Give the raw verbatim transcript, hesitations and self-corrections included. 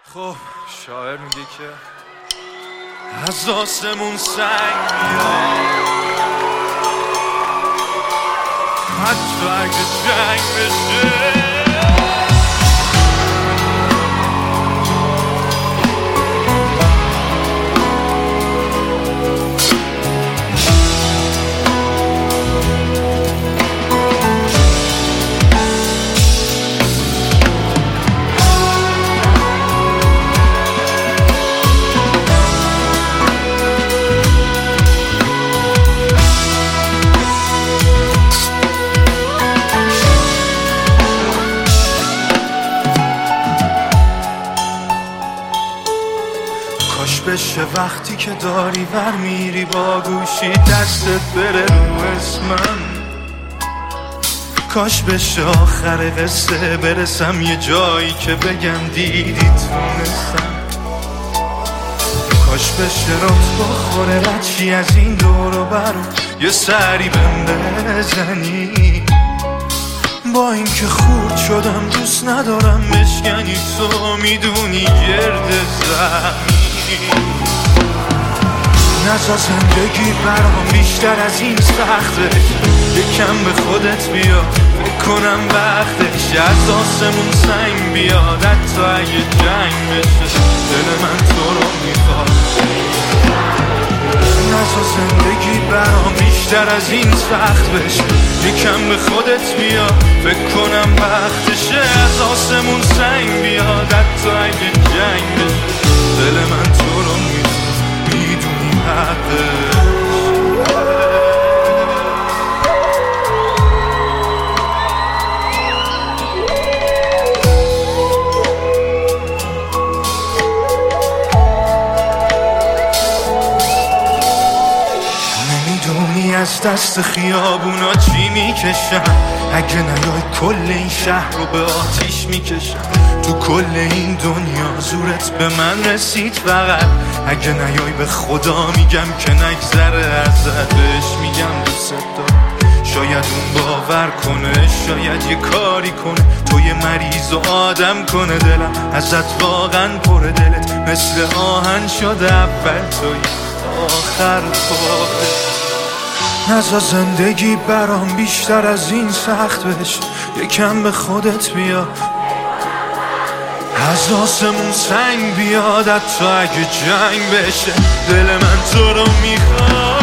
خب شاعر میگه که از آسمون سنگ میاد، حتی اگه جنگ بشه. کاش بشه وقتی که داری ور میری با گوشی دستت بره رو اسمم، کاش بشه آخر قصه برسم یه جایی که بگم دیدی تونستم، کاش بشه رات بخوره رچی از این دور و برو یه سری بهم بزنی. با اینکه خورد شدم دوست ندارم بشکنی، تو میدونی گرد زمینی. نزا زندگی برام بیشتر از این سخته، یکم به خودت بیا فکر کنم وقتش از آسمون سنگ بیاد، حتی اگه جنگ بشه دل من تو رو میخواد. نزا زندگی برام بیشتر از این سخت بشه، یکم به خودت بیا فکر کنم وقتشه از آسمون سنگ بیاد، حتی اگه جنگ بشه دل من تو رو میخواد، میدونی حقش. از دست خیابونا چی میکشم، اگه نیای کل این شهر رو به آتیش میکشم. تو کل این دنیا زورت به من رسید فقط، اگه نیای به خدا میگم که نگذره ازت. بهش میگم دوست دارم، شاید اون باور کنه، شاید یه کاری کنه تو یه مریض و آدم کنه. دلم ازت واقعا پر، دلت مثل آهن شده اول توی آخر خودت. نزا زندگی برام بیشتر از این سخت بشه، یکم به خودت بیا از آسمون سنگ بیاد، حتی اگه جنگ بشه دل من تو رو میخواد.